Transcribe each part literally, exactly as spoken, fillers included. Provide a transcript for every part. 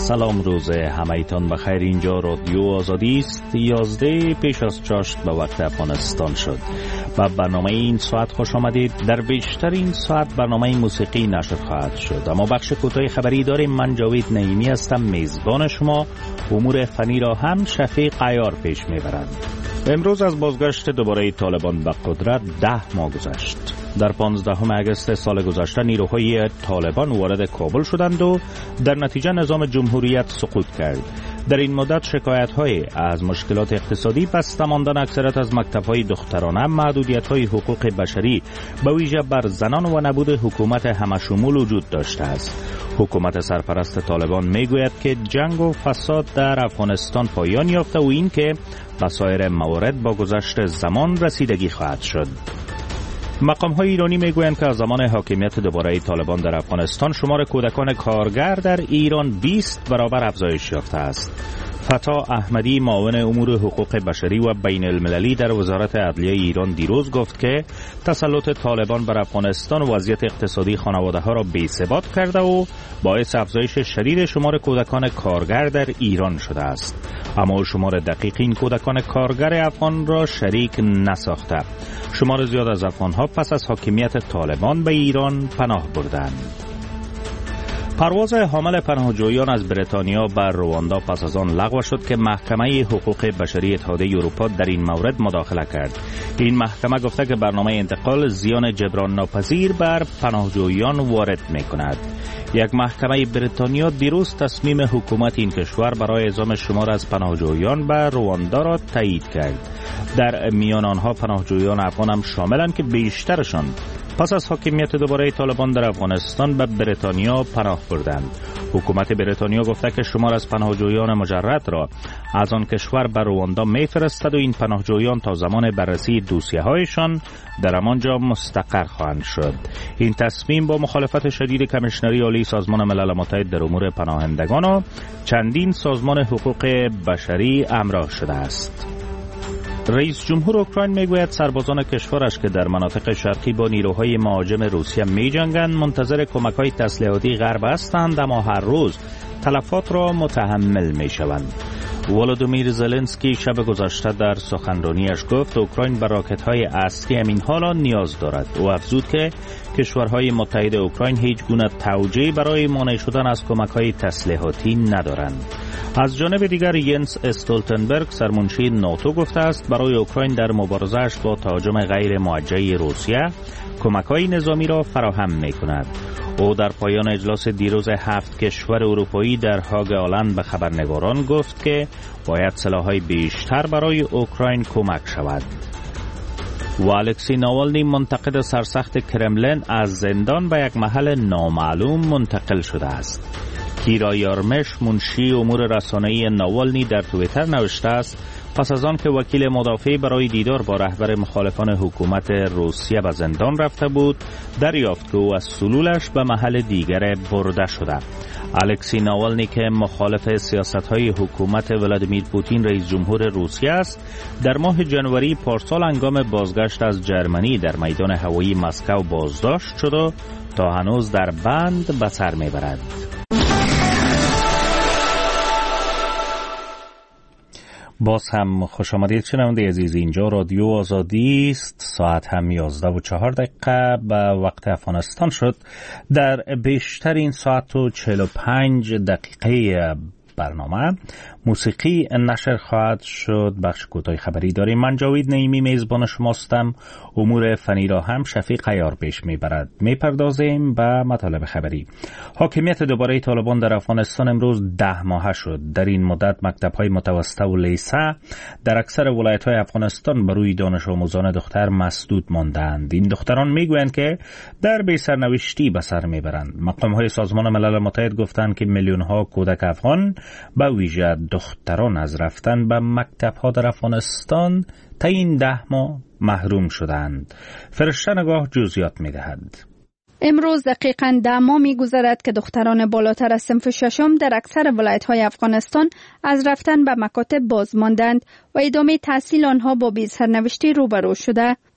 سلام روز همایتان بخیر. اینجا رادیو آزادی است. یازده پیش از چاشت به وقت افغانستان شد. با برنامه این ساعت خوش آمدید. در بیشتر این ساعت برنامه موسیقی نشر خواهد شد، اما بخش کوتاه خبری داریم. من جاوید نعیمی هستم، میزبان شما. امور فنی را هم شفیق عیار پیش میبرند. امروز از بازگشت دوباره طالبان به قدرت ده ماه گذشت. در پانزدهم اگست سال گذشته نیروهای طالبان وارد کابل شدند و در نتیجه نظام جمهوریت سقوط کرد. در این مدت شکایت‌های از مشکلات اقتصادی، بسته ماندن اکثریت از مکتب‌های دخترانه، محدودیت‌های حقوق بشری به ویژه بر زنان و نبود حکومت همشمول وجود داشته است. حکومت سرپرست طالبان میگوید که جنگ و فساد در افغانستان پایان یافته و این که به سایر موارد با گذشت زمان رسیدگی خواهد شد. مقام‌های ایرانی میگویند که از زمان حاکمیت دوباره طالبان در افغانستان شمار کودکان کارگر در ایران بیست برابر افزایش یافته است. فتا احمدی، معاون امور حقوق بشری و بین المللی در وزارت عدلیه ایران دیروز گفت که تسلط طالبان بر افغانستان وضعیت اقتصادی خانواده ها را بی‌ثبات کرده و باعث افزایش شدید شمار کودکان کارگر در ایران شده است. اما شمار دقیق این کودکان کارگر افغان را شریک نساخته. شمار زیاد از افغان‌ها پس از حاکمیت طالبان به ایران پناه بردند. پرواز حامل پناهجویان از بریتانیا بر رواندا پس از آن لغو شد که محکمه حقوق بشری اتحادیه اروپا در این مورد مداخله کرد. این محکمه گفته که برنامه انتقال زیان جبران ناپذیر بر پناهجویان وارد می‌کند. یک محکمه بریتانیا دیروز تصمیم حکومت این کشور برای اعزام شمار از پناهجویان به رواندا را تایید کرد. در میان آنها پناهجویان افغان هم شاملند که بیشترشان پس از حاکمیت دوباره طالبان در افغانستان به بریتانیا پناه بردند. حکومت بریتانیا گفته که شمار از پناهجویان مجرد را از آن کشور به رواندا میفرستد و این پناهجویان تا زمان بررسی دوسیه هایشان در همانجا مستقر خواهند شد. این تصمیم با مخالفت شدید کمیشنری عالی سازمان ملل متحد در امور پناهندگان و چندین سازمان حقوق بشری همراه شده است. رئیس جمهور اوکراین میگوید سربازان کشورش که در مناطق شرقی با نیروهای مهاجم روسیه میجنگند منتظر کمک‌های تسلیحاتی غرب هستند، اما هر روز تلفات را متحمل میشوند. ولودیمیر زلنسکی شب گذشته در سخنرانیش گفت اوکراین به راکت‌های اصلی همین حالا نیاز دارد. او افزود که کشورهای متحد اوکراین هیچ گونه توجیهی برای مانع شدن از کمک‌های تسلیحاتی ندارند. از جانب دیگر ینس استولتنبرگ سرمنشی ناتو گفته است برای اوکراین در مبارزه‌اش با تهاجم غیر موجه روسیه کمک‌های نظامی را فراهم می‌کند. او در پایان اجلاس دیروز هفت کشور اروپایی در هاگ هلند به خبرنگاران گفت که باید سلاح‌های بیشتر برای اوکراین کمک شود. و الکسی ناوالنی منتقد سرسخت کرملین از زندان به یک محل نامعلوم منتقل شده است. کیرا یارمش منشی امور رسانه‌ای ناوالنی در توییتر نوشته است پس از آن که وکیل مدافع برای دیدار با رهبر مخالفان حکومت روسیه به زندان رفته بود، دریافت که او از سلولش به محل دیگر برده شده. الکسی ناوالنی که مخالف سیاست‌های حکومت ولادیمیر پوتین رئیس جمهور روسیه است، در ماه جنوری پارسال هنگام بازگشت از جرمنی در میدان هوایی مسکو بازداشت شد و تا هنوز در بند به سر میبرد. باز هم خوش آمدید شنونده عزیز. اینجا رادیو آزادی است. ساعت هم یازده و چهار دقیقه به وقت افغانستان شد. در بیشتر این ساعت و چهل و پنج دقیقه برنامه موسیقی نشر خواهد شد. بخش کوتاه خبری داریم. من جاوید نعیمی میزبان شماستم. امور فنی را هم شفیق عیار پیش میبرد. میپردازیم به مطالب خبری. حاکمیت دوباره طالبان در افغانستان امروز ده ماهه شد. در این مدت مکتب‌های متوسطه و لیسه در اکثر ولایت‌های افغانستان بر روی دانش آموزان دختر مسدود ماندند. این دختران میگویند که در بی سرنوشتی به سر میبرند. مقام‌های سازمان ملل متحد گفتند که میلیون‌ها کودک افغان به ویژه دختران از رفتن به مکتب‌ها در افغانستان تا این ده ماه محروم شدند. فرشته نگاه جزئیات می‌دهد. امروز دقیقاً ده ماه می‌گذرد که دختران بالاتر از صنف ششم در اکثر ولایت‌های افغانستان از رفتن به مکاتب باز ماندند و ادامه تحصیل آنها با بی‌سرنوشتی روبرو شده.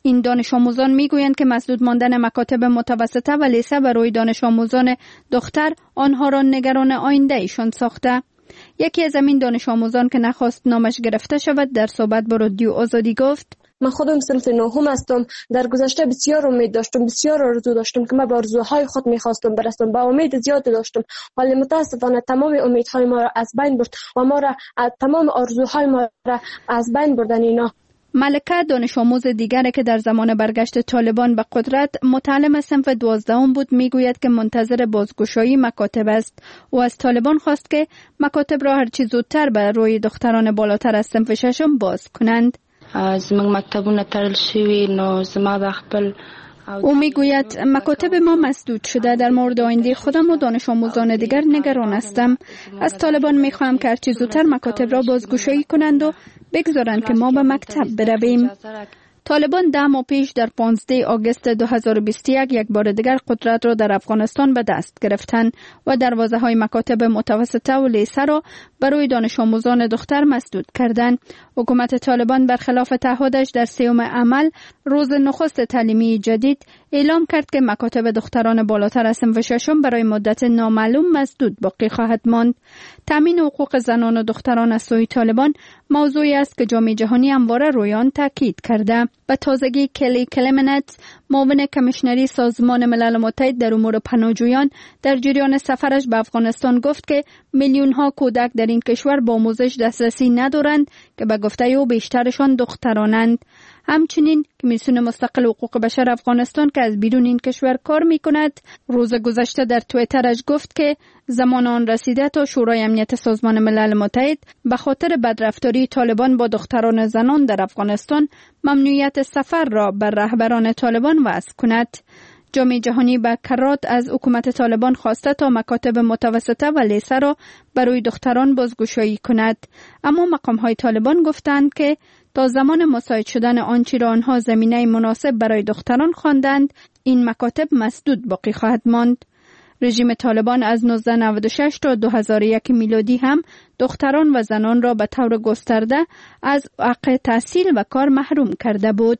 این دانش آموزان میگویند که مسدود ماندن مکاتب متوسطه و لیسه برای دانش آموزان دختر آنها را نگران آینده ایشان ساخته. یکی از این دانش آموزان که نخواست نامش گرفته شود در صحبت با رادیو آزادی گفت: من خودم صنف نهم هستم. در گذشته بسیار امید داشتم، بسیار آرزو داشتم که من به آرزوهای خود میخواستم برسم، با امید زیاد داشتم، ولی متاسفانه تمام امیدهای ما را از بین برد و ما را تمام آرزوهای ما را از بین بردن اینا. ملکه دانش آموز دیگری که در زمان برگشت طالبان به قدرت متعلم صنف دوازدهم بود میگوید که منتظر بازگشایی مکاتب است و از طالبان خواست که مکاتب را هرچی زودتر به روی دختران بالاتر از صنف ششم باز کنند. زموږ مکتبونه تړل شوي نو زما د خپل او میگوید مکاتب ما مسدود شده. در مورد آینده خودم و دانش آموزان دیگر نگران هستم. از طالبان میخواهم که هرچی زودتر مکاتب را بازگشایی کنند و بگذارند که ما به مکتب برویم. طالبان ده ماه پیش در پانزده آگوست دو هزار و بیست و یک یک بار دیگر قدرت را در افغانستان به دست گرفتند و دروازه های مکاتب متوسطه و لیسه را برای دانش آموزان دختر مسدود کردند. حکومت طالبان برخلاف تعهدش در سیوم عمل روز نخست تعلیمی جدید اعلام کرد که مکاتب دختران بالاتر از صنف ششم برای مدت نامعلوم مسدود باقی خواهد ماند. تامین حقوق زنان و دختران از سوی طالبان موضوعی است که جامعه جهانی همواره روی آن تاکید کرده. به تازگی کلی کلمنت، معاون کمیشنری سازمان ملل متحد در امور پناهجویان، در جریان سفرش به افغانستان گفت که میلیون ها کودک در این کشور با آموزش دسترسی ندارند که به گفته او بیشترشان دخترانند. همچنین کمیسیون مستقل حقوق بشر افغانستان که از بیرون این کشور کار می کند روز گذشته در توییترش گفت که زمان آن رسیده تا شورای امنیت سازمان ملل متحد به خاطر بدرفتاری طالبان با دختران زنان در افغانستان ممنوعیت سفر را بر رهبران طالبان وضع کند. جامعه جهانی به کرات از حکومت طالبان خواسته تا مکاتب متوسطه و لیسه را برای دختران بازگشایی کند، اما مقام‌های طالبان گفتند که تا زمان مساعد شدن آنچه را آنها زمینه مناسب برای دختران خواندند این مکاتب مسدود باقی خواهد ماند. رژیم طالبان از نوزده نود و شش تا دو هزار و یک میلادی هم دختران و زنان را به طور گسترده از حق تحصیل و کار محروم کرده بود.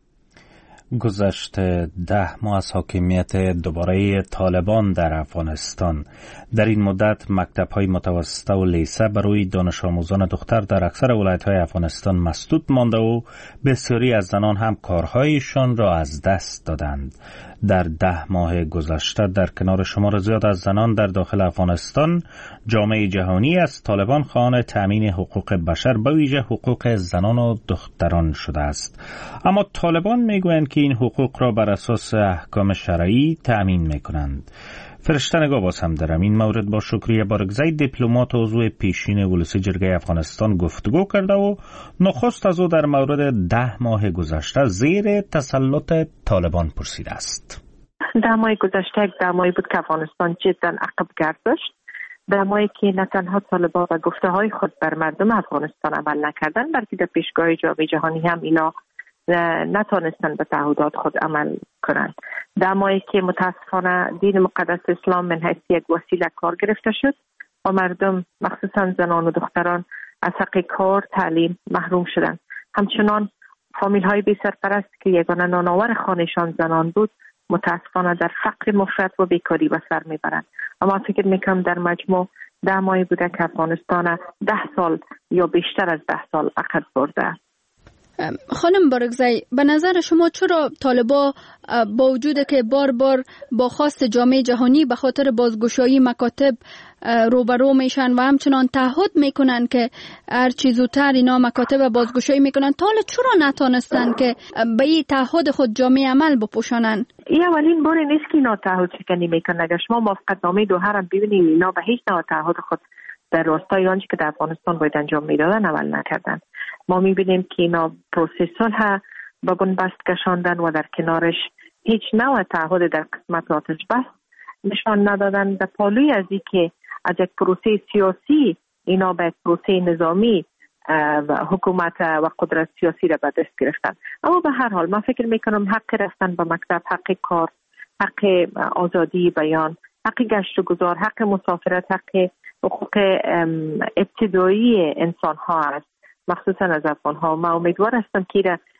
گذشت ده ماه از حاکمیت دوباره طالبان در افغانستان، در این مدت مکتب‌های متوسطه و لیسه برای دانش آموزان دختر در اکثر ولایت‌های افغانستان مسدود مانده و بسیاری از زنان هم کارهایشان را از دست دادند. در ده ماه گذشته در کنار شمار زیاد از زنان در داخل افغانستان، جامعه جهانی از طالبان خواهان تأمین حقوق بشر به ویژه حقوق زنان و دختران شده است. اما طالبان میگویند که این حقوق را بر اساس احکام شرعی تأمین میکنند. فرشته نگاه باز هم در این مورد با شکریه بارگزی دیپلمات و عضو پیشین ولسی جرگه افغانستان گفتگو کرده و نخست از او در مورد ده ماه گذشته زیر تسلط طالبان پرسیده است. ده ماه گذشته یک ده ماهی بود که افغانستان جدا عقب گرداشت. ده ماهی که نه تنها طالبان و گفته های خود بر مردم افغانستان عمل نکردن، بلکه در پیشگاه جامعه جهانی هم اینا نتانستن به تعهدات خود عمل کنند. در ماهی که متاسفانه دین مقدس اسلام من حیث یک وسیله کار گرفته شد و مردم مخصوصا زنان و دختران از حق کار تعلیم محروم شدند. همچنان فامیل های بی سرپرست که یگانه نانآور خانهشان زنان بود متاسفانه در فقر مفرط و بیکاری به سر میبرند. اما فکر میکنم در مجموع ده ماهی بوده که افغانستان ده سال یا بیشتر از ده سال عقب برده. خانم بارگزی، به نظر شما چرا طالبا با وجود که بار بار با خواست جامعه جهانی به خاطر بازگشایی مکاتب روبرو میشن و همچنان تعهد میکنن که هر چیز زودتر اینا مکاتب بازگشایی میکنن، تا حالا چرا نتونستن که به این تعهد خود جامعه عمل بپوشانن؟ این اولین بار نیست که اینا تعهد شکنی میکنن. اگر شما موافقتنامه دوحه را ببینید اینا به هیچ نوع تعهد خود در راستای آنچه که در افغانستان باید انجام میدادن عمل نکردن. ما میبینیم که اینا پروسه صلح به بنبست کشاندن و در کنارش هیچ نوع تعهد در قسمت آتش بس نشان ندادن. در پالوی از این که از یک پروسه سیاسی اینا به پروسه نظامی و حکومت و قدرت سیاسی را به دست گرفتن. اما به هر حال من فکر میکنم حق رفتن به مکتب، حق کار، حق آزادی بیان، حق گشت و گذار، حق مسافرت، حق حقوق ابتدایی انسان ها است، مخصوصا از افغان ها. من امیدوار هستم که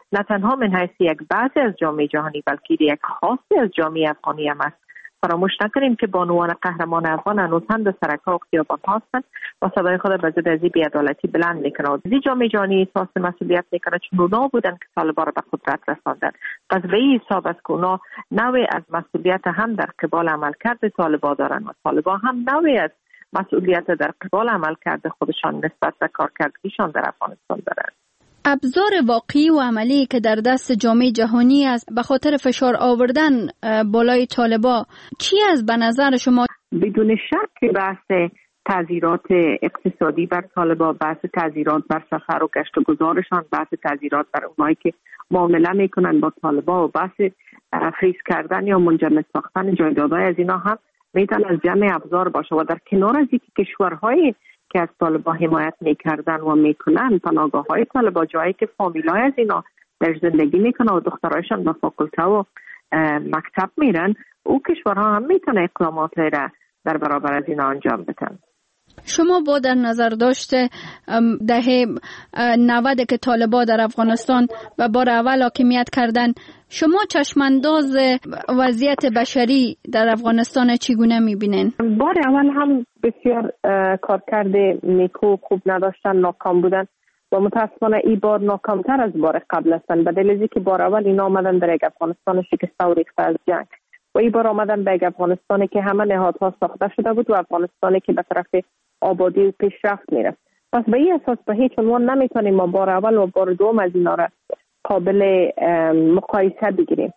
نه تنها من حیث یک بعضی از جامعه جهانی بلکه یک خاصی از جامعه افغانی هم است. فراموش نکنیم که بانوان قهرمان افغان هنوز هم در سرک‌ها و خیابان هستند و صدای خود به ضد از این بی‌عدالتی بلند میکنند. از جامعه جهانی احساس مسئولیت میکنه چون اونا بودن که طالبان را به قدرت رساندن. پس به این حساب است که اونا نوعی از مسئولیت هم در قبال عملکرد طالبان دارن و طالبان هم نوعی از مسئولیت در قبال عملکرد خودشان نسبت به کارکردگیشان در افغانستان دارند. ابزار واقعی و عملی که در دست جامعه جهانی است به خاطر فشار آوردن بالای طالبان چی است به نظر شما؟ بدون شک که بحث تعزیرات اقتصادی بر طالبان، بحث تعزیرات بر سفر و گشت و گذارشان، بحث تعزیرات بر اونایی که معامله میکنن با طالبان و بحث فریز کردن یا منجمد ساختن جایدادهای از اینا هم میتونه از جمع ابزار باشه و در کنار از اینکه کشورهای که از طالبان حمایت میکردن و میکنن پناهگاه های طالبان، جایی که فامیلای از اینا در زندگی میکنن و دخترایشان به فاکولته و مکتب میرن، او کشورها هم میتونه اقدامات را در برابر از اینا انجام بدن. شما با در نظر داشته دهه نود که طالبان در افغانستان و بار اول حاکمیت کردن، شما چشمانداز وضعیت بشری در افغانستان چگونه میبینین؟ بار اول هم بسیار کارکرد نیکو خوب نداشتن، ناکام بودن و متاسفانه این بار ناکامتر از بار قبل هستند. به دلیلی که بار اول اینا آمدن در یک افغانستان شکسته و ریخته از جنگ و این بار آمدن به یک افغانستانی که همه نهادها ساخته شده بود و افغانستانی که به طرف آبادی و پیشرفت میرفت. پس به این اساس به هیچ عنوان نمیتونیم ما بار اول و بار دوم از اینا را قابل مقایسه بگیریم.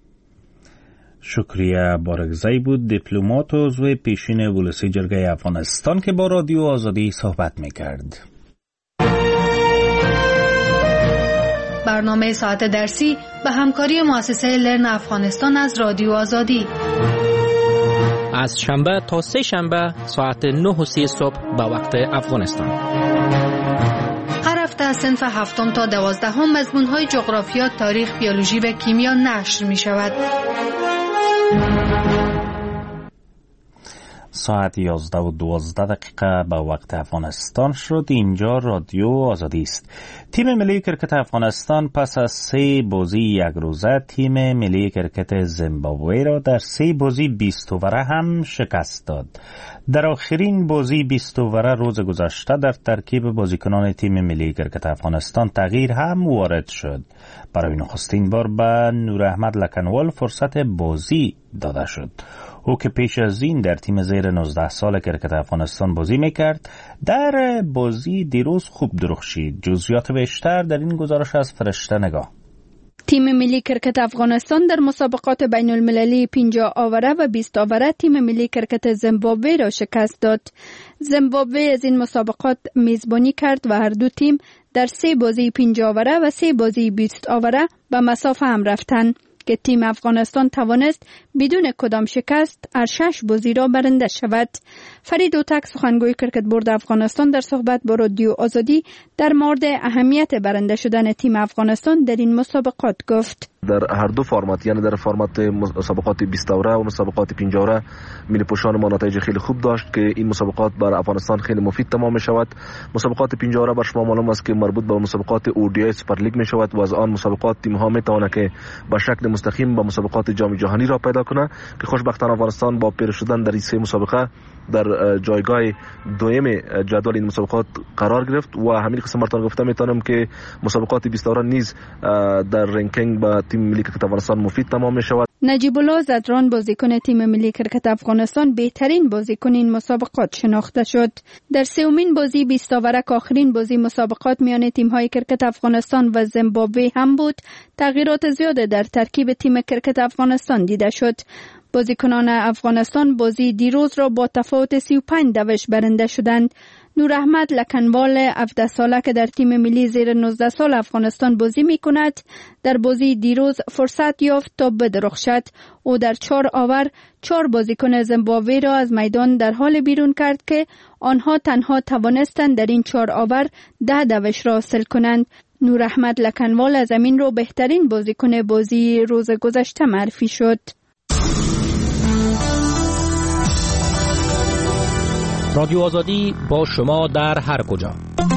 شکریه بارگزی بود، دیپلمات و عضو پیشین ولسی جرگه افغانستان که با رادیو آزادی صحبت میکرد. برنامه ساعت درسی به همکاری مؤسسه لرن افغانستان از رادیو آزادی از شنبه تا سه شنبه ساعت نه و سی صبح به وقت افغانستان. هر هفته از صنف هفتم تا دوازدهم مضمون‌های جغرافیا، تاریخ، بیولوژی و کیمیا نشر می شود. ساعت یازده و دوازده دقیقه به وقت افغانستان شد. اینجا رادیو آزادی است. تیم ملی کرکت افغانستان پس از سه بازی یک روزه تیم ملی کرکت زیمبابوه را در سه بازی بیست اووره هم شکست داد. در آخرین بازی بیست اووره روز گذشته در ترکیب بازیکنان تیم ملی کرکت افغانستان تغییر هم وارد شد. برای نخستین بار به نور احمد لکنوال فرصت بازی داده شد. او که پیش از این در تیم زیر نوزده سال کرکت افغانستان بازی میکرد، در بازی دیروز خوب درخشید. جزئیات بیشتر در این گزارش از فرشته نگاه. تیم ملی کرکت افغانستان در مسابقات بین المللی پنجاه آوره و بیست آوره تیم ملی کرکت زیمبابوه را شکست داد. زیمبابوه از این مسابقات میزبانی کرد و هر دو تیم در سه بازی پنجاه آوره و سه بازی بیست آوره به مسافه هم رفتند که تیم افغانستان توانست بدون کدام شکست هر شش بازی را برنده شود. فرید اوتک سخنگوی کرکت بورد افغانستان در صحبت با رادیو آزادی در مورد اهمیت برنده شدن تیم افغانستان در این مسابقات گفت: در هر دو فرمت، یعنی در فرمت مسابقات بیست اوره و مسابقات پنجاه اوره، ملی پوشان ما نتایج خیلی خوب داشت که این مسابقات برای افغانستان خیلی مفید تمام می شود. مسابقات پنجاه اوره بر شما معلوم است که مربوط به مسابقات اودی سوپر لیگ می شود و از آن مسابقات تیم ها می توانند که به شکل مستقیم با مسابقات جام جهانی را پیدا کنه که خوشبختانه افغانستان با پیروز شدن در این سه مسابقه در جایگاه دوم جدول این مسابقات قرار گرفت و همین قسم مرتان گفته میتونم که مسابقات بیست اوره نیز در رنکینگ با تیم ملی کرکت افغانستان مفید تمام می شود. نجیب الله زدران بازیکن تیم ملی کرکت افغانستان بهترین بازیکن این مسابقات شناخته شد. در سومین بازی بیست اوره که آخرین بازی مسابقات میان تیم‌های کرکت افغانستان و زیمبابوه هم بود، تغییرات زیاد در ترکیب تیم کرکت افغانستان دیده شد. بازیکنان افغانستان بازی دیروز را با تفاوت سی و پنج دوش برنده شدند. نور احمد لکنوال هفده ساله که در تیم ملی زیر نوزده سال افغانستان بازی می کند، در بازی دیروز فرصت یافت تا بدرخشد. او در چهار آور چهار بازیکن زیمبابوه را از میدان در حال بیرون کرد که آنها تنها توانستند در این چهار آور ده دوش را حاصل کنند. نور احمد لکنوال از زمین رو بهترین بازیکن بازی روز گذشته معرفی شد. رادیو آزادی با شما در هر کجا.